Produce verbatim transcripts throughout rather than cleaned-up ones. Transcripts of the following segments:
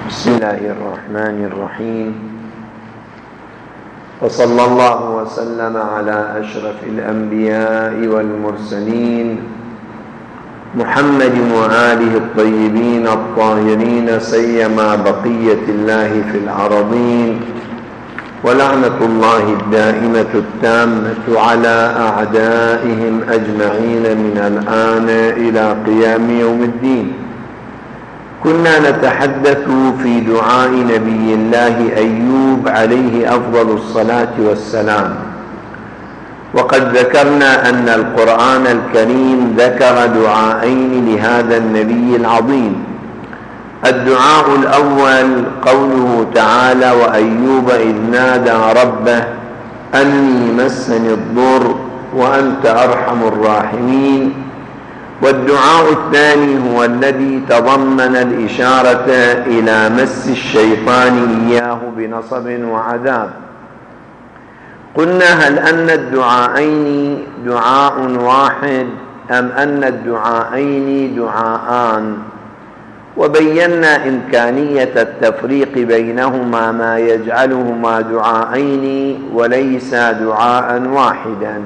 بسم الله الرحمن الرحيم، وصلى الله وسلم على أشرف الأنبياء والمرسلين محمد وآله الطيبين الطاهرين، سيما بقية الله في الأرضين، ولعنة الله الدائمة التامة على أعدائهم أجمعين من الآن إلى قيام يوم الدين. كنا نتحدث في دعاء نبي الله أيوب عليه أفضل الصلاة والسلام، وقد ذكرنا أن القرآن الكريم ذكر دعاءين لهذا النبي العظيم. الدعاء الأول قوله تعالى: وأيوب إذ نادى ربه أني مسني الضر وأنت أرحم الراحمين. والدعاء الثاني هو الذي تضمن الإشارة إلى مس الشيطان إياه بنصب وعذاب. قلنا: هل أن الدعاءين دعاء واحد أم أن الدعاءين دعاءان؟ وبينا إمكانية التفريق بينهما ما يجعلهما دعاءين وليس دعاء واحدا.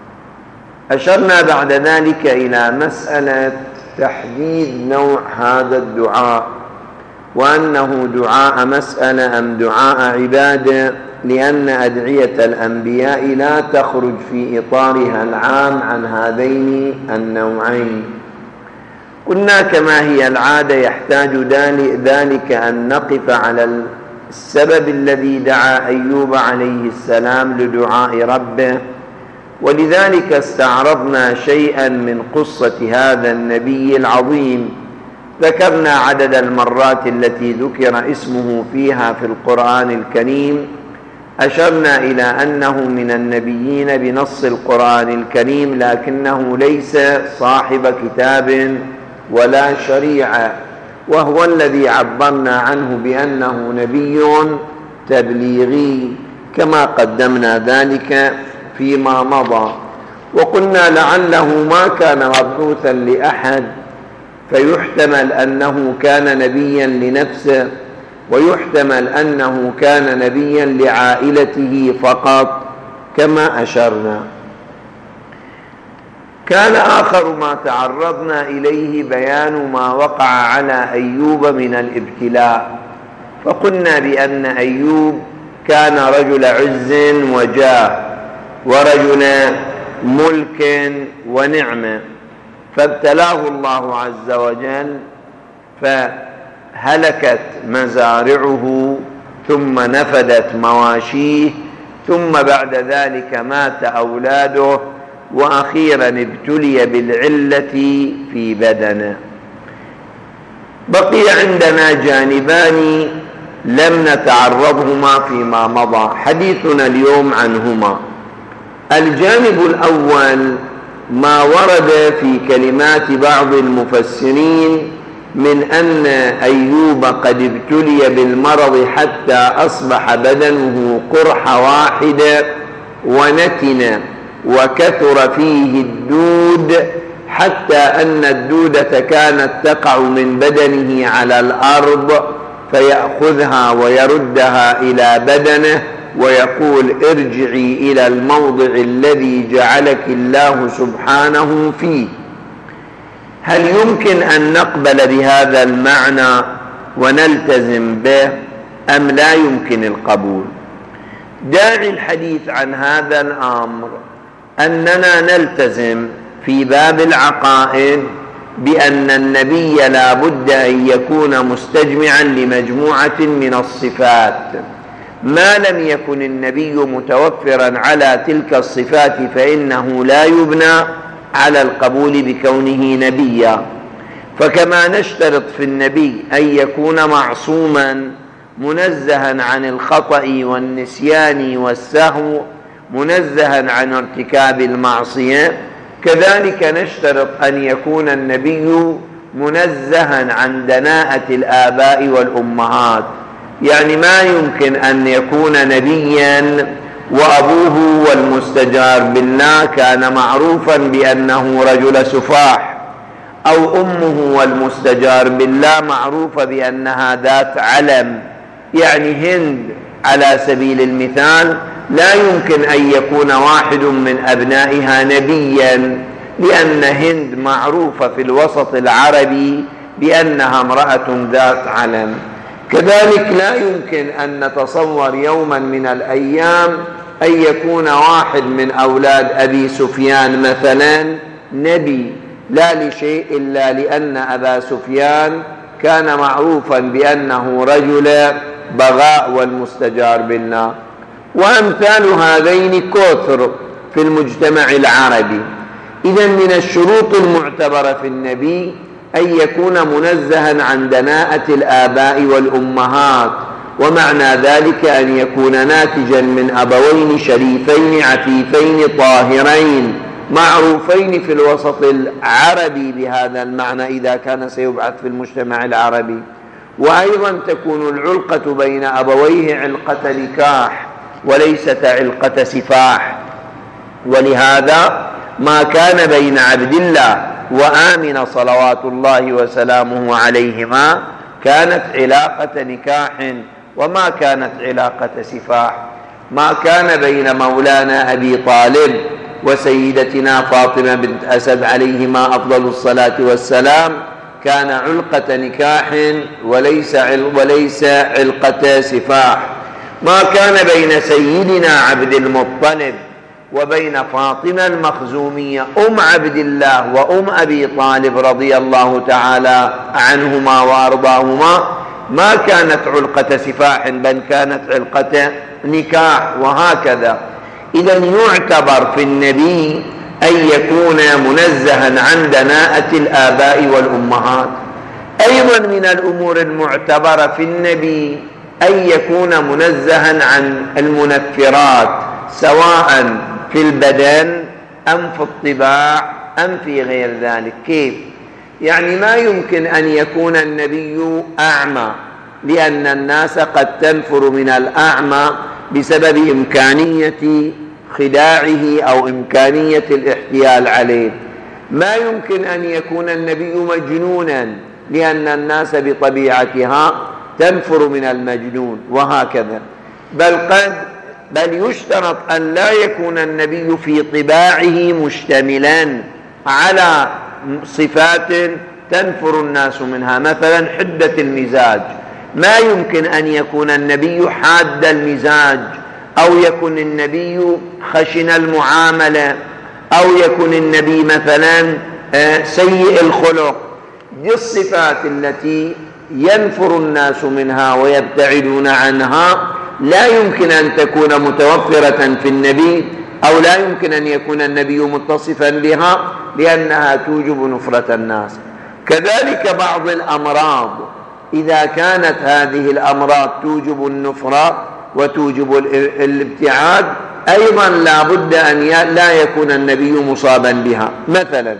أشرنا بعد ذلك إلى مسألة تحديد نوع هذا الدعاء، وأنه دعاء مسألة أم دعاء عبادة، لأن أدعية الأنبياء لا تخرج في إطارها العام عن هذين النوعين. قلنا كما هي العادة يحتاج ذلك أن نقف على السبب الذي دعا أيوب عليه السلام لدعاء ربه، ولذلك استعرضنا شيئا من قصة هذا النبي العظيم. ذكرنا عدد المرات التي ذكر اسمه فيها في القرآن الكريم. أشرنا إلى أنه من النبيين بنص القرآن الكريم، لكنه ليس صاحب كتاب ولا شريعة، وهو الذي عبرنا عنه بأنه نبي تبليغي كما قدمنا ذلك فيما مضى. وقلنا لعله ما كان مبعوثا لأحد، فيحتمل أنه كان نبيا لنفسه، ويحتمل أنه كان نبيا لعائلته فقط كما أشرنا. كان آخر ما تعرضنا إليه بيان ما وقع على أيوب من الابتلاء، فقلنا بأن أيوب كان رجل عز وجاه ورجل ملك ونعمة، فابتلاه الله عز وجل فهلكت مزارعه ثم نفدت مواشيه، ثم بعد ذلك مات أولاده، وأخيرا ابتلي بالعلة في بدنه. بقي عندنا جانبان لم نتعرضهما فيما مضى، حديثنا اليوم عنهما. الجانب الأول ما ورد في كلمات بعض المفسرين من أن أيوب قد ابتلي بالمرض حتى أصبح بدنه قرحة واحدة ونتن، وكثر فيه الدود، حتى أن الدودة كانت تقع من بدنه على الأرض فيأخذها ويردها إلى بدنه ويقول: ارجعي إلى الموضع الذي جعلك الله سبحانه فيه. هل يمكن أن نقبل بهذا المعنى ونلتزم به أم لا يمكن القبول؟ داعي الحديث عن هذا الأمر أننا نلتزم في باب العقائد بأن النبي لا بد أن يكون مستجمعا لمجموعة من الصفات. ما لم يكن النبي متوفرا على تلك الصفات فإنه لا يبنى على القبول بكونه نبيا. فكما نشترط في النبي أن يكون معصوما منزها عن الخطأ والنسيان والسهو، منزها عن ارتكاب المعصية، كذلك نشترط أن يكون النبي منزها عن دناءة الآباء والأمهات. يعني ما يمكن أن يكون نبيا وأبوه والمستجار بالله كان معروفا بأنه رجل سفاح، أو أمه والمستجار بالله معروفة بأنها ذات علم، يعني هند على سبيل المثال لا يمكن أن يكون واحد من أبنائها نبيا، لأن هند معروفة في الوسط العربي بأنها امرأة ذات علم. كذلك لا يمكن أن نتصور يوما من الأيام أن يكون واحد من أولاد أبي سفيان مثلا نبي، لا لشيء إلا لأن أبا سفيان كان معروفا بأنه رجل بغاء والمستجار بالله. وأمثال هذين كثر في المجتمع العربي. إذن من الشروط المعتبرة في النبي أن يكون منزها عن دناءة الآباء والأمهات، ومعنى ذلك أن يكون ناتجا من أبوين شريفين عفيفين طاهرين معروفين في الوسط العربي بهذا المعنى إذا كان سيبعث في المجتمع العربي. وأيضا تكون العلقة بين أبويه علقة نكاح وليست علقة سفاح، ولهذا ما كان بين عبد الله وآمنة صلوات الله وسلامه عليهما كانت علاقة نكاح وما كانت علاقة سفاح. ما كان بين مولانا أبي طالب وسيدتنا فاطمة بنت أسد عليهما أفضل الصلاة والسلام كان علقة نكاح وليس وليس علقة سفاح. ما كان بين سيدنا عبد المطلب وبين فاطمة المخزومية أم عبد الله وأم أبي طالب رضي الله تعالى عنهما وأرضاهما ما كانت علقة سفاح بل كانت علقة نكاح، وهكذا. إذن يعتبر في النبي أن يكون منزها عن دناءة الآباء والأمهات. أيضا من الأمور المعتبرة في النبي أن يكون منزها عن المنفرات سواء في البدن أم في الطباع أم في غير ذلك. كيف؟ يعني ما يمكن أن يكون النبي أعمى، لأن الناس قد تنفر من الأعمى بسبب إمكانية خداعه أو إمكانية الاحتيال عليه. ما يمكن أن يكون النبي مجنونا، لأن الناس بطبيعتها تنفر من المجنون، وهكذا. بل قد بل يشترط أن لا يكون النبي في طباعه مشتملا على صفات تنفر الناس منها، مثلا حدة المزاج. ما يمكن أن يكون النبي حاد المزاج، أو يكون النبي خشن المعاملة، أو يكون النبي مثلا سيء الخلق. دي الصفات التي ينفر الناس منها ويبتعدون عنها لا يمكن أن تكون متوفرة في النبي، أو لا يمكن أن يكون النبي متصفا بها، لأنها توجب نفرة الناس. كذلك بعض الأمراض إذا كانت هذه الأمراض توجب النفرة وتوجب الابتعاد، أيضا لا بد أن لا يكون النبي مصابا بها. مثلا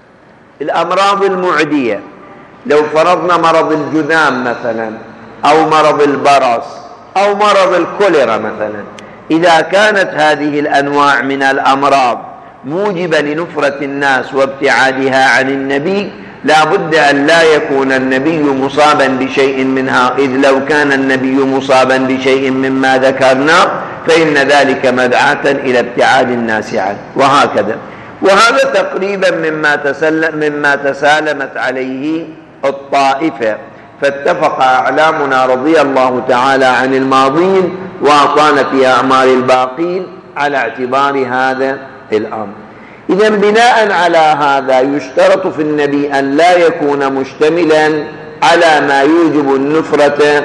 الأمراض المعدية، لو فرضنا مرض الجذام مثلا، أو مرض البرص، أو مرض الكوليرا مثلا، إذا كانت هذه الأنواع من الأمراض موجبة لنفرة الناس وابتعادها عن النبي، لا بد أن لا يكون النبي مصابا بشيء منها، إذ لو كان النبي مصابا بشيء مما ذكرنا فإن ذلك مدعاة إلى ابتعاد الناس عنه، وهكذا. وهذا تقريبا مما تسلم مما تسالمت عليه الطائفة، فاتفق أعلامنا رضي الله تعالى عن الماضين وأعطانا في أعمار الباقين على اعتبار هذا الأمر. إذا بناء على هذا يشترط في النبي أن لا يكون مشتملا على ما يوجب النفرة،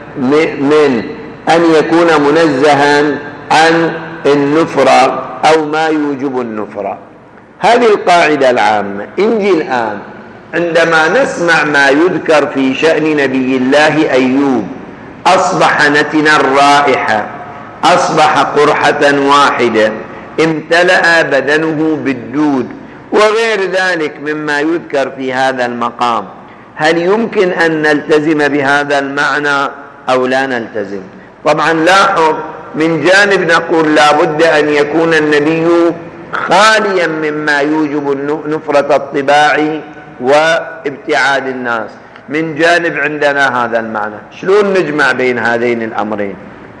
من أن يكون منزها عن النفرة أو ما يوجب النفرة. هذه القاعدة العامة. انجي الآن عندما نسمع ما يذكر في شأن نبي الله أيوب، أصبح نتنا الرائحة، أصبح قرحة واحدة، امتلأ بدنه بالدود، وغير ذلك مما يذكر في هذا المقام، هل يمكن أن نلتزم بهذا المعنى أو لا نلتزم؟ طبعا لاحظ، من جانب نقول لا بد أن يكون النبي خاليا مما يوجب نفرة الطباع وابتعاد الناس. من جانب عندنا هذا المعنى، شلون نجمع بين هذين الأمرين؟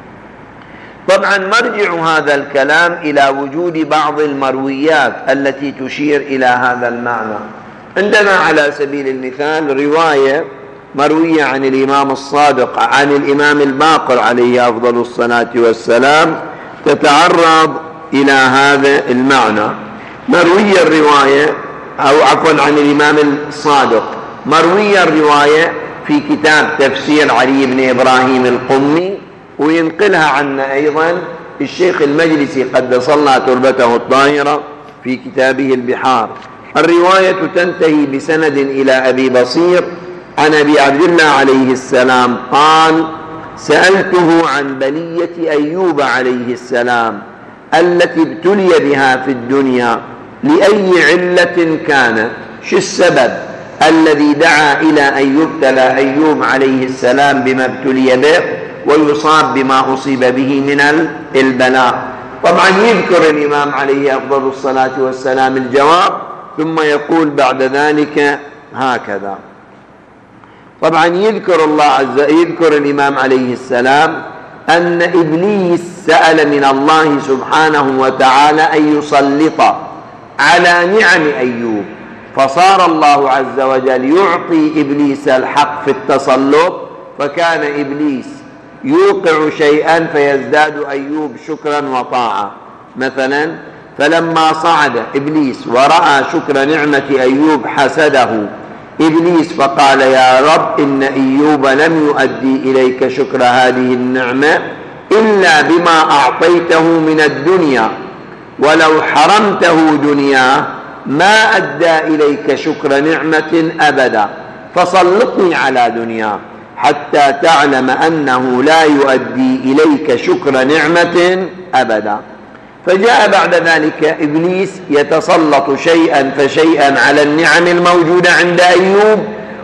طبعا مرجع هذا الكلام إلى وجود بعض المرويات التي تشير إلى هذا المعنى. عندنا على سبيل المثال رواية مروية عن الإمام الصادق عن الإمام الباقر عليه أفضل الصلاة والسلام تتعرض إلى هذا المعنى. مروية الرواية أو عفوا عن الإمام الصادق، مروية الرواية في كتاب تفسير علي بن إبراهيم القمي، وينقلها عنا أيضا الشيخ المجلسي قدس الله تربته الطاهرة في كتابه البحار. الرواية تنتهي بسند إلى أبي بصير عن أبي عبد الله عليه السلام قال: سألته عن بلية أيوب عليه السلام التي ابتلي بها في الدنيا لأي علة كانت، شو السبب الذي دعا إلى أن يبتلى أيوب عليه السلام بما ابتلي به ويصاب بما أصيب به من البلاء. طبعا يذكر الإمام عليه أفضل الصلاة والسلام الجواب، ثم يقول بعد ذلك هكذا. طبعا يذكر الله عز يذكر الإمام عليه السلام أن إبليس سأل من الله سبحانه وتعالى أن يسلط على نعم أيوب، فصار الله عز وجل يعطي إبليس الحق في التسلط، فكان إبليس يوقع شيئا فيزداد أيوب شكرا وطاعة. مثلا فلما صعد إبليس ورأى شكر نعمة أيوب حسده إبليس فقال: يا رب إن أيوب لم يؤدي إليك شكر هذه النعمة إلا بما أعطيته من الدنيا، ولو حرمته دنياه ما أدى إليك شكر نعمة أبدا، فسلطني على دنياه حتى تعلم أنه لا يؤدي إليك شكر نعمة أبدا. فجاء بعد ذلك إبليس يتسلط شيئا فشيئا على النعم الموجودة عند أيوب،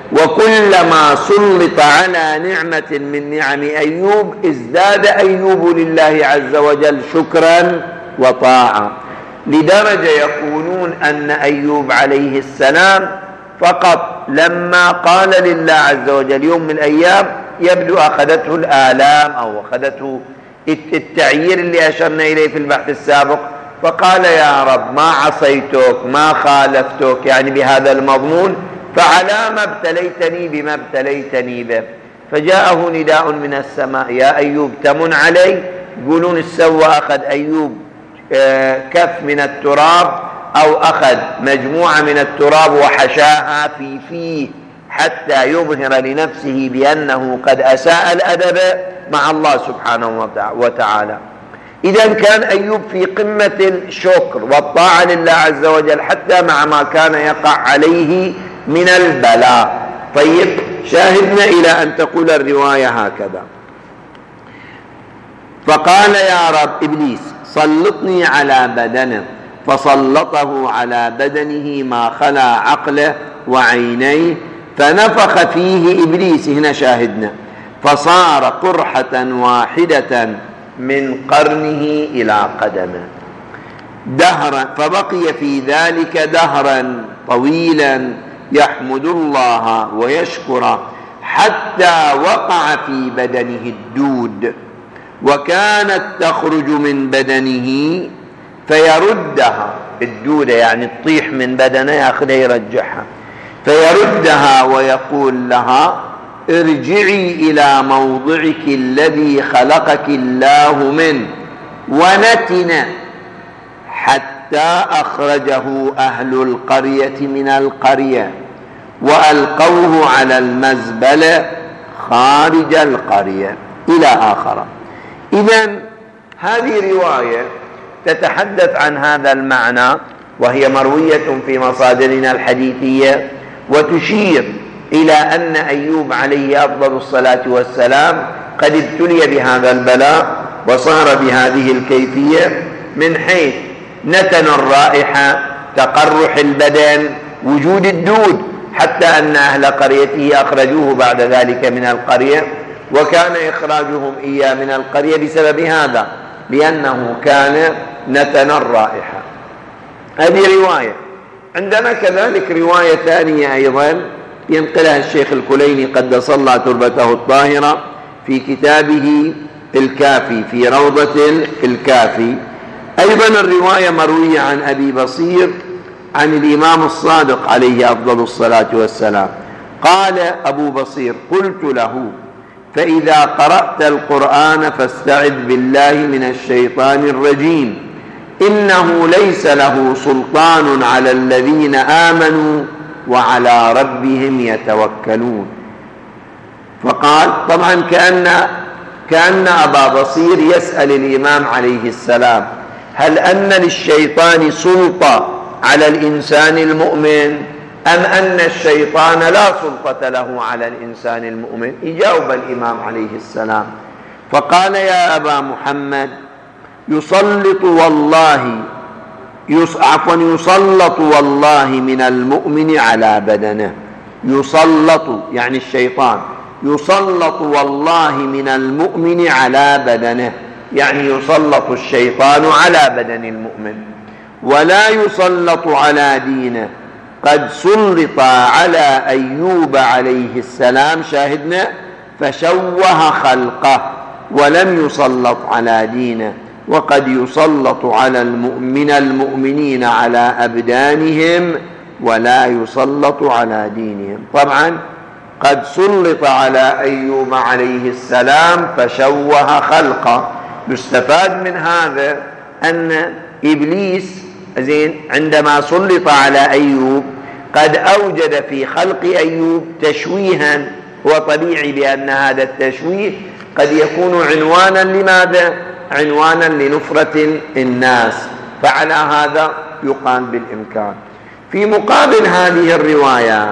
وكلما سلط على نعمة من نعم أيوب ازداد أيوب لله عز وجل شكرا وطاعة، لدرجة يقولون أن أيوب عليه السلام فقط لما قال لله عز وجل يوم من الأيام يبدو أخذته الآلام أو أخذته التعيير اللي أشرنا إليه في البحث السابق، فقال: يا رب ما عصيتك ما خالفتك، يعني بهذا المضمون، فعلى ما ابتليتني بما ابتليتني به. فجاءه نداء من السماء: يا أيوب تمن علي. يقولون السوى أخذ أيوب كف من التراب أو أخذ مجموعة من التراب وحشاها في فيه حتى يظهر لنفسه بأنه قد أساء الأدب مع الله سبحانه وتعالى. إذا كان أيوب في قمة الشكر والطاعة لله عز وجل حتى مع ما كان يقع عليه من البلاء. طيب، شاهدنا إلى أن تقول الرواية هكذا: فقال: يا رب إبليس سلطني على بدنه، فسلطه على بدنه ما خلا عقله وعينيه، فنفخ فيه إبليس، هنا شاهدنا، فصار قرحة واحدة من قرنه إلى قدمه دهرا، فبقي في ذلك دهرا طويلا يحمد الله ويشكره حتى وقع في بدنه الدود، وكانت تخرج من بدنه فيردها، الدودة يعني تطيح من بدنه يأخذها يرجعها، فيردها ويقول لها: ارجعي إلى موضعك الذي خلقك الله منه، ونتن، حتى أخرجه أهل القرية من القرية وألقوه على المزبلة خارج القرية، إلى آخره. إذن هذه رواية تتحدث عن هذا المعنى، وهي مروية في مصادرنا الحديثية، وتشير إلى أن أيوب عليه أفضل الصلاة والسلام قد ابتلي بهذا البلاء وصار بهذه الكيفية، من حيث نتن الرائحة، تقرح البدن، وجود الدود، حتى أن أهل قريته أخرجوه بعد ذلك من القرية، وكان إخراجهم إياه من القرية بسبب هذا، لأنه كان نتن الرائحة. هذه رواية. عندنا كذلك رواية ثانية أيضا ينقلها الشيخ الكليني قدس الله تربته الطاهرة في كتابه الكافي، في روضة الكافي. أيضا الرواية مروية عن أبي بصير عن الإمام الصادق عليه أفضل الصلاة والسلام قال أبو بصير: قلت له: فإذا قرأت القرآن فاستعذ بالله من الشيطان الرجيم، إنه ليس له سلطان على الذين آمنوا وعلى ربهم يتوكلون. فقال، طبعا كأن, كأن أبا بصير يسأل الإمام عليه السلام: هل أن للشيطان سلطة على الإنسان المؤمن أم أن الشيطان لا سلطة له على الإنسان المؤمن؟ يجاوب الإمام عليه السلام فقال: يا أبا محمد، يسلط والله عفوا يسلط والله من المؤمن على بدنه. يسلط يعني الشيطان، يسلط والله من المؤمن على بدنه، يعني يسلط الشيطان على بدن المؤمن، ولا يسلط على دينه. قد سلط على أيوب عليه السلام، شاهدنا، فشوه خلقه ولم يسلط على دينه، وقد يسلط على المؤمن المؤمنين على أبدانهم ولا يسلط على دينهم. طبعا قد سلط على أيوب عليه السلام فشوه خلقه. يستفاد من هذا أن إبليس زين عندما سلط على أيوب قد أوجد في خلق أيوب تشويها، هو طبيعي بأن هذا التشويه قد يكون عنوانا لماذا؟ عنوانا لنفرة الناس، فعلى هذا يقام بالإمكان. في مقابل هذه الروايات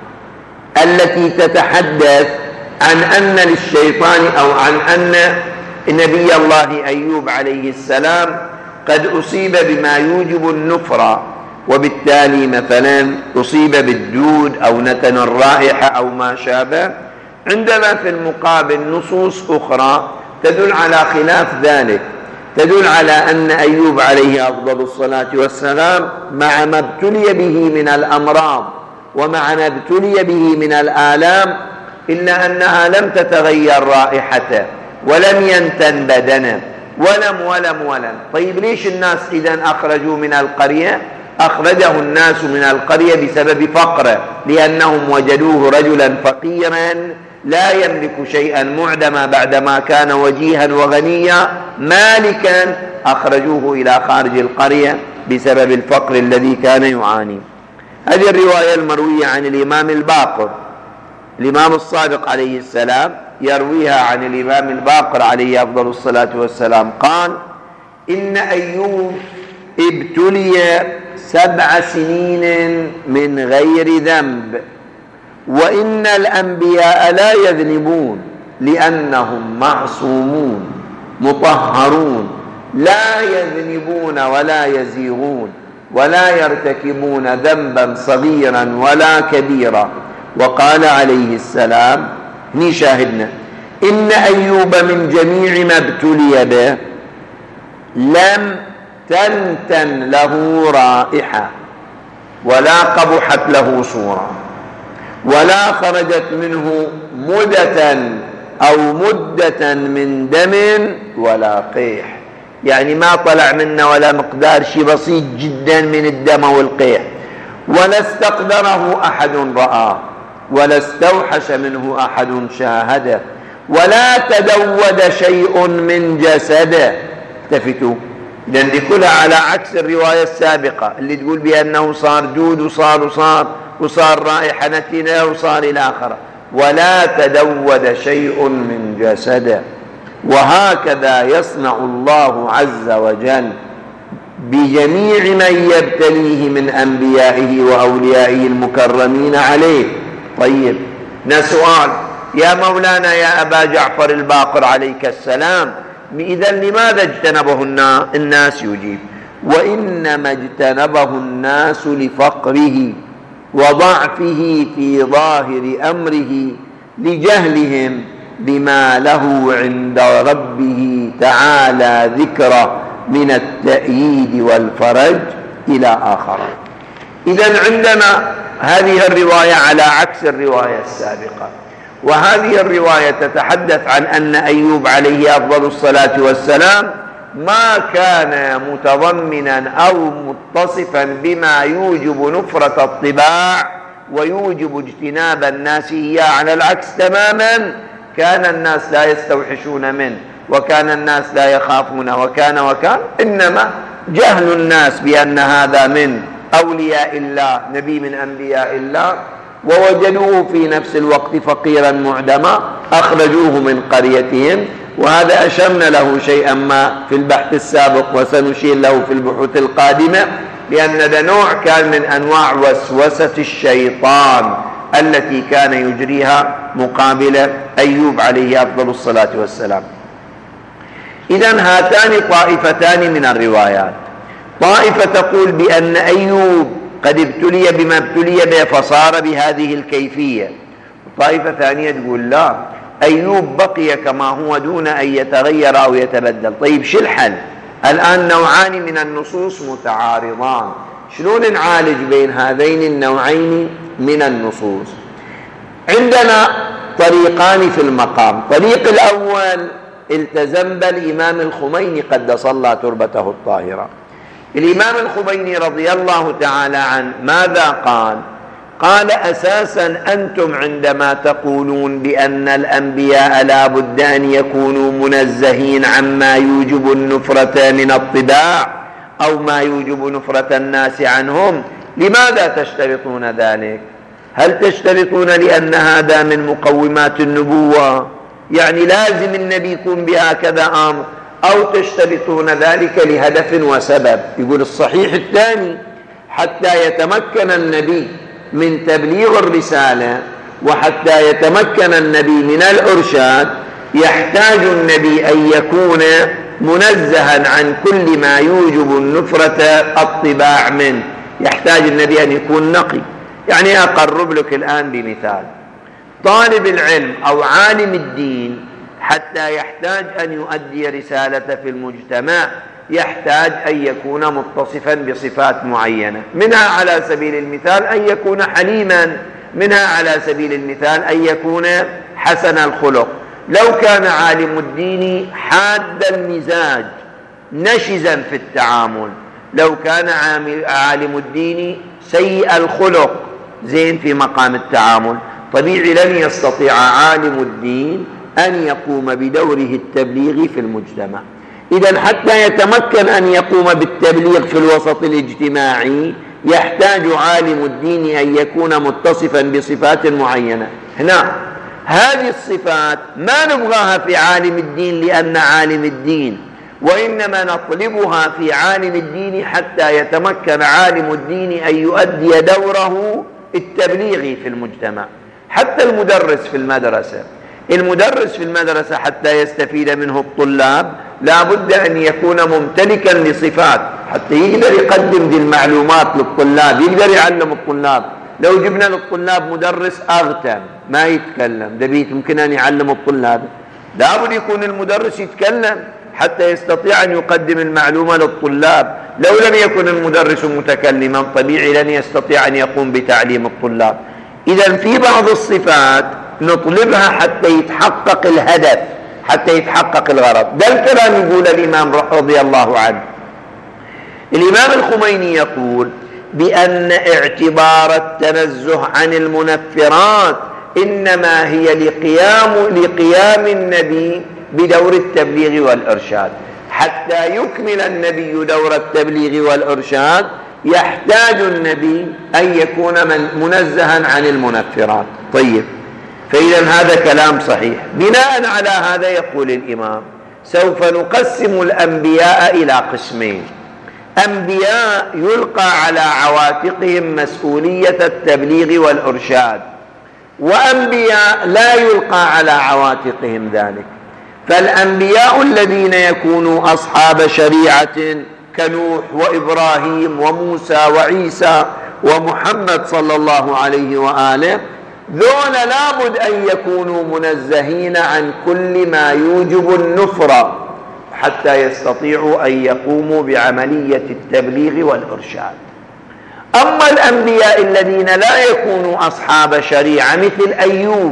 التي تتحدث عن أن للشيطان أو عن أن نبي الله أيوب عليه السلام قد أصيب بما يوجب النفرة، وبالتالي مثلا أصيب بالدود أو نتن الرائحة أو ما شابه، عندنا في المقابل نصوص أخرى تدل على خلاف ذلك، تدل على أن أيوب عليه أفضل الصلاة والسلام مع ما ابتلي به من الأمراض ومع ما ابتلي به من الآلام إلا أنها لم تتغير رائحته ولم ينتن بدنه ولم ولم ولم. طيب ليش الناس إذن أخرجوا من القرية؟ أخرجه الناس من القرية بسبب فقره، لأنهم وجدوه رجلا فقيرا لا يملك شيئا معدما بعدما كان وجيها وغنيا مالكا، أخرجوه إلى خارج القرية بسبب الفقر الذي كان يعاني. هذه الرواية المروية عن الإمام الباقر، الإمام الصادق عليه السلام يرويها عن الإمام الباقر عليه أفضل الصلاة والسلام قال: إن أيوب ابتلي سبع سنين من غير ذنب، وإن الأنبياء لا يذنبون لأنهم معصومون مطهرون لا يذنبون ولا يزيغون ولا يرتكبون ذنبا صغيرا ولا كبيرا. وقال عليه السلام، هني شاهدنا، إن أيوب من جميع ما ابتلي به لم تنتن له رائحة ولا قبحت له صورة ولا خرجت منه مدة أو مدة من دم ولا قيح، يعني ما طلع منه ولا مقدار شيء بسيط جدا من الدم والقيح، ولا استقدره أحد رآه ولا استوحش منه أحد شاهده ولا تدود شيء من جسده. التفتوا، لأن دي كلها على عكس الرواية السابقة اللي تقول بأنه صار دود وصار وصار وصار رائحة نتنة وصار إلى آخره. ولا تدود شيء من جسده. وهكذا يصنع الله عز وجل بجميع من يبتليه من أنبيائه وأوليائه المكرمين عليه. طيب، نسؤال: يا مولانا يا أبا جعفر الباقر عليك السلام، إذا لماذا اجتنبه الناس؟ يجيب: وإنما اجتنبه الناس لفقره وضعفه في ظاهر أمره لجهلهم بما له عند ربه تعالى ذكره من التأييد والفرج إلى آخره. إذن عندنا هذه الرواية على عكس الرواية السابقة، وهذه الرواية تتحدث عن أن أيوب عليه أفضل الصلاة والسلام ما كان متضمنا أو متصفا بما يوجب نفرة الطباع ويوجب اجتناب الناس إياه، على العكس تماما، كان الناس لا يستوحشون منه، وكان الناس لا يخافونه، وكان وكان إنما جهل الناس بأن هذا من أولياء الله، نبي من أنبياء الله، ووجدوه في نفس الوقت فقيرا معدما أخرجوه من قريتهم. وهذا أشرنا له شيئا ما في البحث السابق وسنشير له في البحوث القادمة، لأن هذا نوع كان من أنواع وسوسة الشيطان التي كان يجريها مقابل أيوب عليه أفضل الصلاة والسلام. إذن هاتان طائفتان من الروايات، طائفة تقول بأن أيوب قد ابتلي بما ابتلي به فصار بهذه الكيفية، وطائفة ثانية تقول لا، أيوب بقي كما هو دون أن يتغير أو يتبدل. طيب شو الحل؟ الآن نوعان من النصوص متعارضان، شلون نعالج بين هذين النوعين من النصوص؟ عندنا طريقان في المقام. طريق الأول التزم بالإمام الخميني قدس الله تربته الطاهرة. الإمام الخميني رضي الله تعالى عنه ماذا قال؟ قال أساسا أنتم عندما تقولون بأن الأنبياء لا بد أن يكونوا منزهين عما يوجب النفرة من الطباع أو ما يوجب نفرة الناس عنهم، لماذا تشترطون ذلك؟ هل تشترطون لأن هذا من مقومات النبوة، يعني لازم النبي يكون بهكذا أمر، أو تشترطون ذلك لهدف وسبب؟ يقول الصحيح الثاني، حتى يتمكن النبي من تبليغ الرسالة وحتى يتمكن النبي من الإرشاد يحتاج النبي أن يكون منزها عن كل ما يوجب النفرة الطباع منه، يحتاج النبي أن يكون نقي. يعني أقرب لك الآن بمثال، طالب العلم أو عالم الدين حتى يحتاج أن يؤدي رسالة في المجتمع يحتاج أن يكون متصفا بصفات معينة، منها على سبيل المثال أن يكون حليما، منها على سبيل المثال أن يكون حسن الخلق. لو كان عالم الدين حاد المزاج نشزا في التعامل، لو كان عالم الدين سيء الخلق زين في مقام التعامل، طبيعي لن يستطيع عالم الدين أن يقوم بدوره التبليغي في المجتمع. إذن حتى يتمكن أن يقوم بالتبليغ في الوسط الاجتماعي يحتاج عالم الدين أن يكون متصفا بصفات معينة. هنا هذه الصفات ما نبغاها في عالم الدين لأن عالم الدين، وإنما نطلبها في عالم الدين حتى يتمكن عالم الدين أن يؤدي دوره التبليغي في المجتمع. حتى المدرس في المدرسة، المدرس في المدرسة حتى يستفيد منه الطلاب لا بد أن يكون ممتلكا لصفات حتى يقدر يقدم دي المعلومات للطلاب، يقدر يعلم الطلاب. لو جبنا للطلاب مدرس أغتم ما يتكلم، ده بيت ممكن أن يعلم الطلاب؟ لا بد يكون المدرس يتكلم حتى يستطيع أن يقدم المعلومة للطلاب. لو لم يكن المدرس متكلما طبيعي لن يستطيع أن يقوم بتعليم الطلاب. إذن في بعض الصفات نطلبها حتى يتحقق الهدف، حتى يتحقق الغرض. ده الكلام يقول الإمام رضي الله عنه. الإمام الخميني يقول بأن اعتبار التنزه عن المنفرات إنما هي لقيام, لقيام النبي بدور التبليغ والإرشاد. حتى يكمل النبي دور التبليغ والإرشاد يحتاج النبي أن يكون من منزها عن المنفرات. طيب، فإذا هذا كلام صحيح. بناء على هذا يقول الإمام سوف نقسم الأنبياء إلى قسمين: أنبياء يلقى على عواتقهم مسؤولية التبليغ والإرشاد، وأنبياء لا يلقى على عواتقهم ذلك. فالأنبياء الذين يكونوا أصحاب شريعة كنوح وإبراهيم وموسى وعيسى ومحمد صلى الله عليه وآله، ذول لابد أن يكونوا منزهين عن كل ما يوجب النفرة حتى يستطيعوا أن يقوموا بعملية التبليغ والإرشاد. أما الأنبياء الذين لا يكونوا أصحاب شريعة مثل أيوب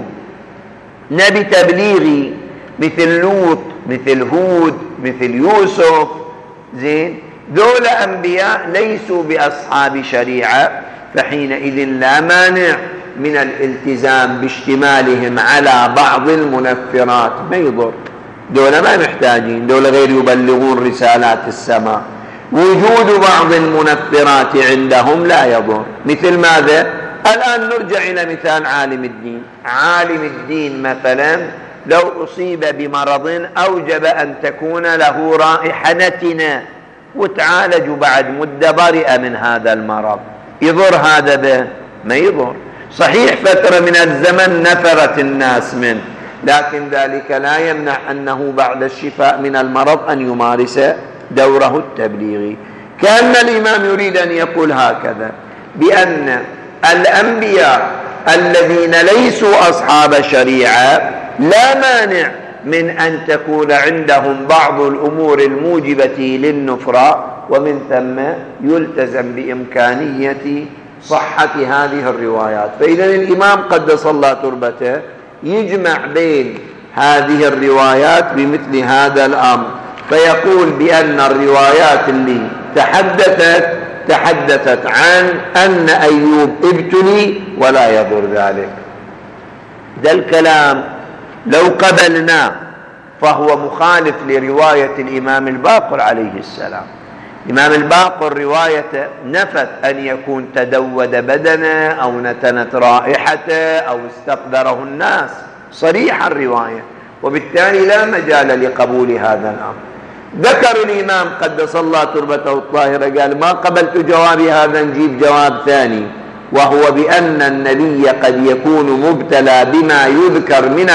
نبي تبليغي، مثل لوط، مثل هود، مثل يوسف، زين، ذول أنبياء ليسوا بأصحاب شريعة، فحينئذ لا مانع من الالتزام باشتمالهم على بعض المنفرات، ما يضر، دول ما محتاجين، دول غير يبلغون رسالات السماء. وجود بعض المنفرات عندهم لا يضر. مثل ماذا؟ الآن نرجع إلى مثال عالم الدين. عالم الدين مثلا لو أصيب بمرض أوجب أن تكون له رائحة نتنة وتعالج بعد مدة برئ من هذا المرض، يضر هذا به؟ ما يضر. صحيح فترة من الزمن نفرت الناس منه، لكن ذلك لا يمنع أنه بعد الشفاء من المرض أن يمارس دوره التبليغي. كأن الإمام يريد أن يقول هكذا، بأن الأنبياء الذين ليسوا أصحاب شريعة لا مانع من أن تكون عندهم بعض الأمور الموجبة للنفرة، ومن ثم يلتزم بإمكانية صحة هذه الروايات. فإذا الإمام قدس الله تربته يجمع بين هذه الروايات بمثل هذا الأمر، فيقول بأن الروايات اللي تحدثت تحدثت عن أن أيوب ابتلي ولا يضر ذلك. ذا الكلام لو قبلناه فهو مخالف لرواية الإمام الباقر عليه السلام. الإمام الباقر رواية نفت أن يكون تدود بدنه أو نتنت رائحته أو استقدره الناس، صريح الرواية، وبالتالي لا مجال لقبول هذا الأمر. ذكر الإمام قدس الله تربته الطاهرة قال ما قبلت جوابي هذا، نجيب جواب ثاني، وهو بأن النبي قد يكون مبتلى بما يذكر من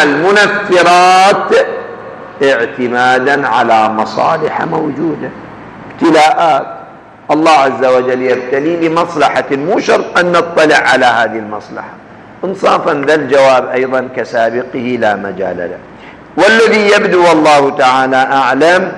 المنفرات اعتمادا على مصالح موجودة. ابتلاءات الله عز وجل يبتلي لمصلحة، مو شرط أن نطلع على هذه المصلحة. انصافا ذا الجواب أيضا كسابقه لا مجال له. والذي يبدو والله تعالى أعلم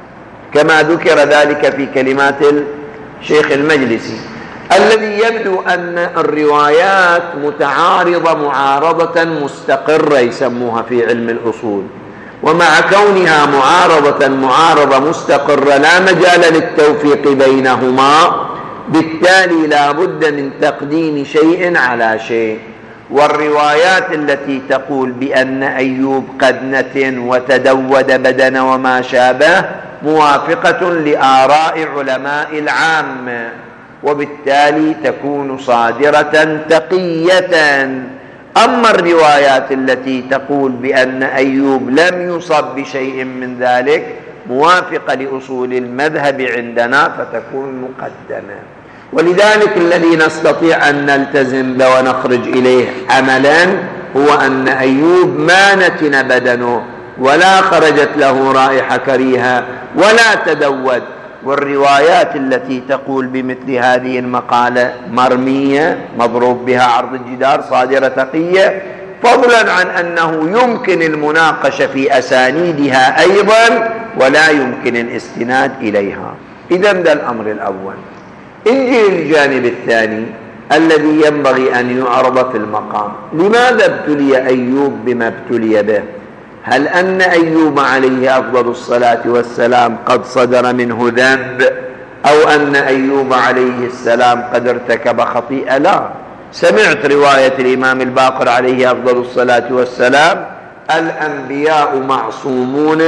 كما ذكر ذلك في كلمات الشيخ المجلسي، الذي يبدو أن الروايات متعارضة معارضة مستقرة يسموها في علم الأصول، ومع كونها معارضة معارضة مستقرة لا مجال للتوفيق بينهما، بالتالي لا بد من تقديم شيء على شيء. والروايات التي تقول بأن أيوب قد نتن وتدود بدن وما شابه موافقة لآراء علماء العامة، وبالتالي تكون صادرة تقية. أما الروايات التي تقول بأن أيوب لم يصب بشيء من ذلك موافقة لأصول المذهب عندنا فتكون مقدمة. ولذلك الذي نستطيع أن نلتزم به ونخرج إليه عملا هو أن أيوب ما نتن بدنه ولا خرجت له رائحة كريهة ولا تدود. والروايات التي تقول بمثل هذه المقالة مرمية مضروب بها عرض الجدار صادرة تقية، فضلا عن أنه يمكن المناقشة في أسانيدها أيضا ولا يمكن الاستناد إليها. إذن ذا الأمر الأول. انجي الجانب الثاني الذي ينبغي أن يعرض في المقام، لماذا ابتلي أيوب بما ابتلي به؟ هل أن أيوب عليه أفضل الصلاة والسلام قد صدر منه ذنب، أو أن أيوب عليه السلام قد ارتكب خطيئة؟ لا. سمعت رواية الإمام الباقر عليه أفضل الصلاة والسلام: الأنبياء معصومون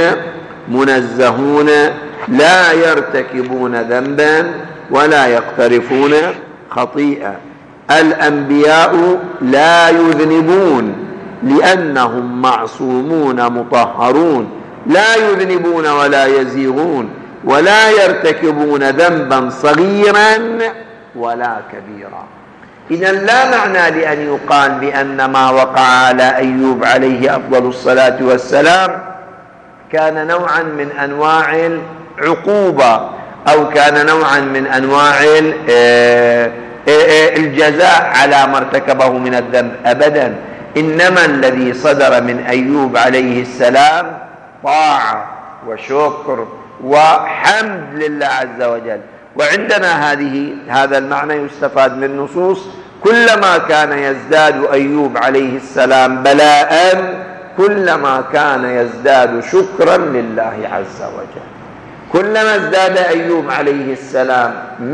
منزهون لا يرتكبون ذنبا ولا يقترفون خطيئة. الأنبياء لا يذنبون لأنهم معصومون مطهرون، لا يذنبون ولا يزيغون ولا يرتكبون ذنبا صغيرا ولا كبيرا. إذن لا معنى لأن يقال بأن ما وقع على أيوب عليه أفضل الصلاة والسلام كان نوعا من أنواع العقوبة أو كان نوعا من أنواع الجزاء على ما ارتكبه من الذنب، أبدا. إنما الذي صدر من أيوب عليه السلام طاعة وشكر وحمد لله عز وجل. وعندنا هذه هذا المعنى يستفاد من النصوص: كلما كان يزداد أيوب عليه السلام بلاء كلما كان يزداد شكرا لله عز وجل. كلما ازداد أيوب عليه السلام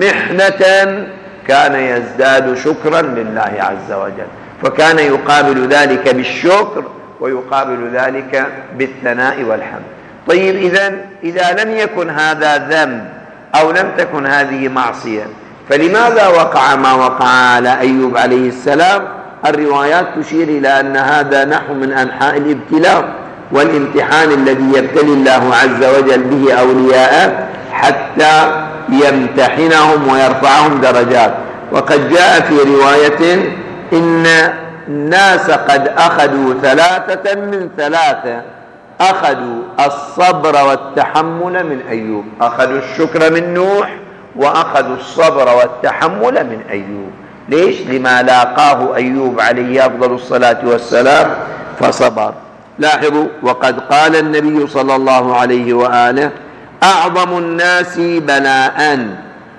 محنة كان يزداد شكرا لله عز وجل، فكان يقابل ذلك بالشكر ويقابل ذلك بالثناء والحمد. طيب، إذن إذا لم يكن هذا ذنب أو لم تكن هذه معصية، فلماذا وقع ما وقع على أيوب عليه السلام؟ الروايات تشير إلى أن هذا نحو من أنحاء الابتلاء والامتحان الذي يبتلي الله عز وجل به أولياءه حتى يمتحنهم ويرفعهم درجات. وقد جاء في رواية إن الناس قد أخذوا ثلاثة من ثلاثة، أخذوا الصبر والتحمل من أيوب، أخذوا الشكر من نوح وأخذوا الصبر والتحمل من أيوب. ليش؟ لما لاقاه أيوب عليه أفضل الصلاة والسلام فصبر. لاحظوا: وقد قال النبي صلى الله عليه وآله: أعظم الناس بلاء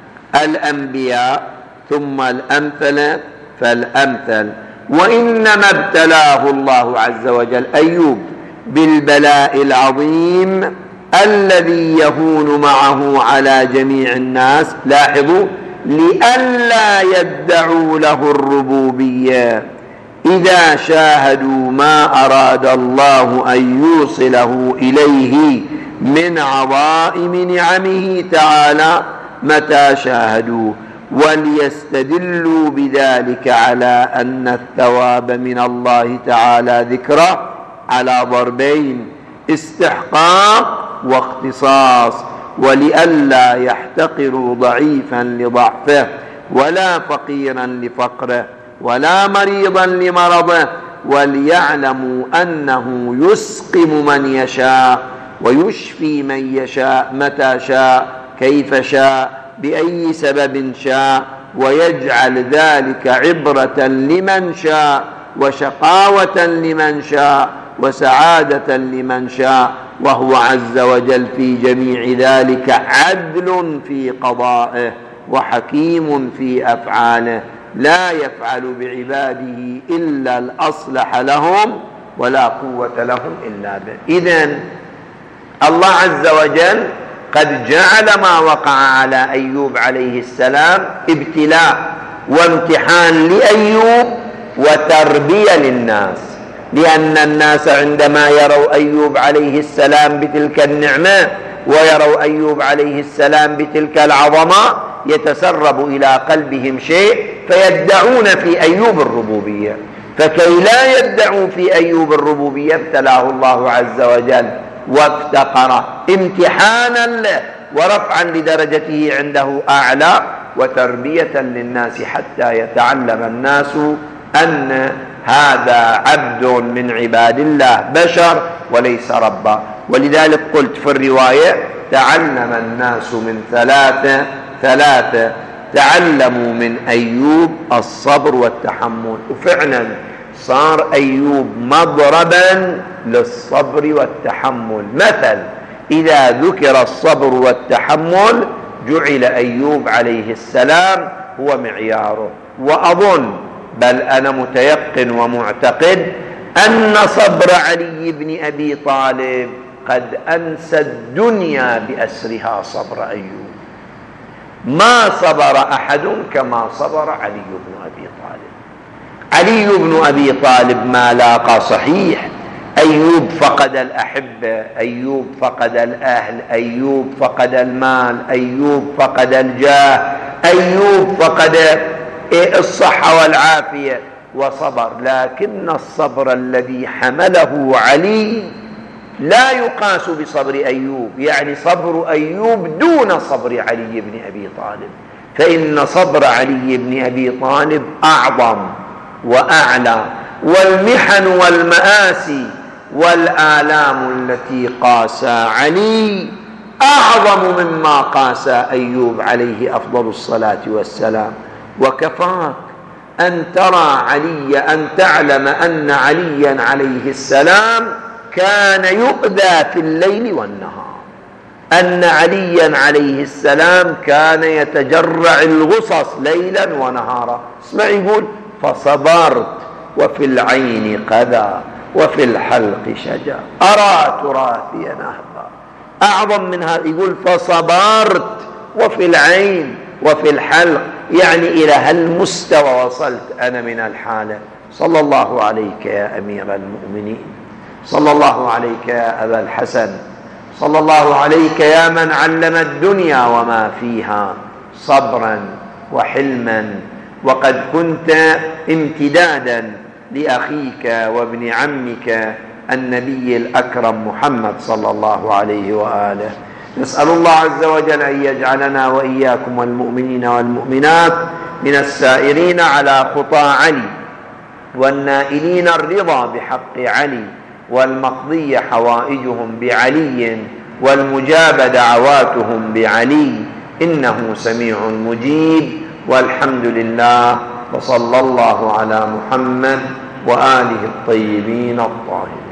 الأنبياء ثم الأمثل فالأمثل. وإنما ابتلاه الله عز وجل أيوب بالبلاء العظيم الذي يهون معه على جميع الناس. لاحظوا: لئلا يدعوا له الربوبية إذا شاهدوا ما أراد الله أن يوصله إليه من عظائم نعمه تعالى متى شاهدوه، وليستدلوا بذلك على أن الثواب من الله تعالى ذكره على ضربين: استحقاق واختصاص، ولئلا يحتقروا ضعيفا لضعفه ولا فقيرا لفقره ولا مريضا لمرضه، وليعلموا أنه يسقم من يشاء ويشفي من يشاء متى شاء كيف شاء بأي سبب شاء، ويجعل ذلك عبرة لمن شاء وشقاوة لمن شاء وسعادة لمن شاء، وهو عز وجل في جميع ذلك عدل في قضائه وحكيم في أفعاله، لا يفعل بعباده إلا الأصلح لهم ولا قوة لهم إلا به. إذن الله عز وجل قد جعل ما وقع على أيوب عليه السلام ابتلاء وامتحان لأيوب وتربية للناس، لأن الناس عندما يروا أيوب عليه السلام بتلك النعمة ويروا أيوب عليه السلام بتلك العظمة يتسرب إلى قلبهم شيء فيدعون في أيوب الربوبية، فكي لا يدعوا في أيوب الربوبية ابتلاه الله عز وجل وافتقره امتحانا له ورفعا لدرجته عنده أعلى وتربية للناس حتى يتعلم الناس أن هذا عبد من عباد الله بشر وليس ربا. ولذلك قلت في الرواية: تعلم الناس من ثلاثة ثلاثة تعلموا من أيوب الصبر والتحمل. وفعلا صار أيوب مضربا للصبر والتحمل، مثل إذا ذكر الصبر والتحمل جعل أيوب عليه السلام هو معياره. وأظن بل أنا متيقن ومعتقد أن صبر علي بن أبي طالب قد أنسى الدنيا بأسرها صبر أيوب. ما صبر أحد كما صبر علي بن أبي طالب. علي بن أبي طالب ما لاقى صحيح، أيوب فقد الأحبة، أيوب فقد الأهل، أيوب فقد المال، أيوب فقد الجاه، أيوب فقد الصحة والعافية وصبر. لكن الصبر الذي حمله علي لا يقاس بصبر أيوب، يعني صبر أيوب دون صبر علي بن أبي طالب، فإن صبر علي بن أبي طالب أعظم وأعلى، والمحن والمآسي والآلام التي قاسى علي أعظم مما قاسى أيوب عليه أفضل الصلاة والسلام. وكفاك أن ترى علي، أن تعلم أن عليا عليه السلام كان يؤذى في الليل والنهار، أن عليا عليه السلام كان يتجرع الغصص ليلا ونهارا. اسمع يقول فصبرت وفي العين قذى وفي الحلق شجا أرى تراثي نهضا. أعظم من هذا يقول فصبرت وفي العين وفي الحلق، يعني إلى هالمستوى وصلت أنا من الحالة. صلى الله عليك يا أمير المؤمنين، صلى الله عليك يا أبا الحسن، صلى الله عليك يا من علم الدنيا وما فيها صبرا وحلما، وقد كنت امتدادا لأخيك وابن عمك النبي الأكرم محمد صلى الله عليه وآله. نسأل الله عز وجل أن يجعلنا وإياكم والمؤمنين والمؤمنات من السائرين على خطى علي، والنائلين الرضا بحق علي، والمقضي حوائجهم بعلي، والمجاب دعواتهم بعلي، إنه سميع مجيب. والحمد لله، وصلى الله على محمد وآله الطيبين الطاهرين.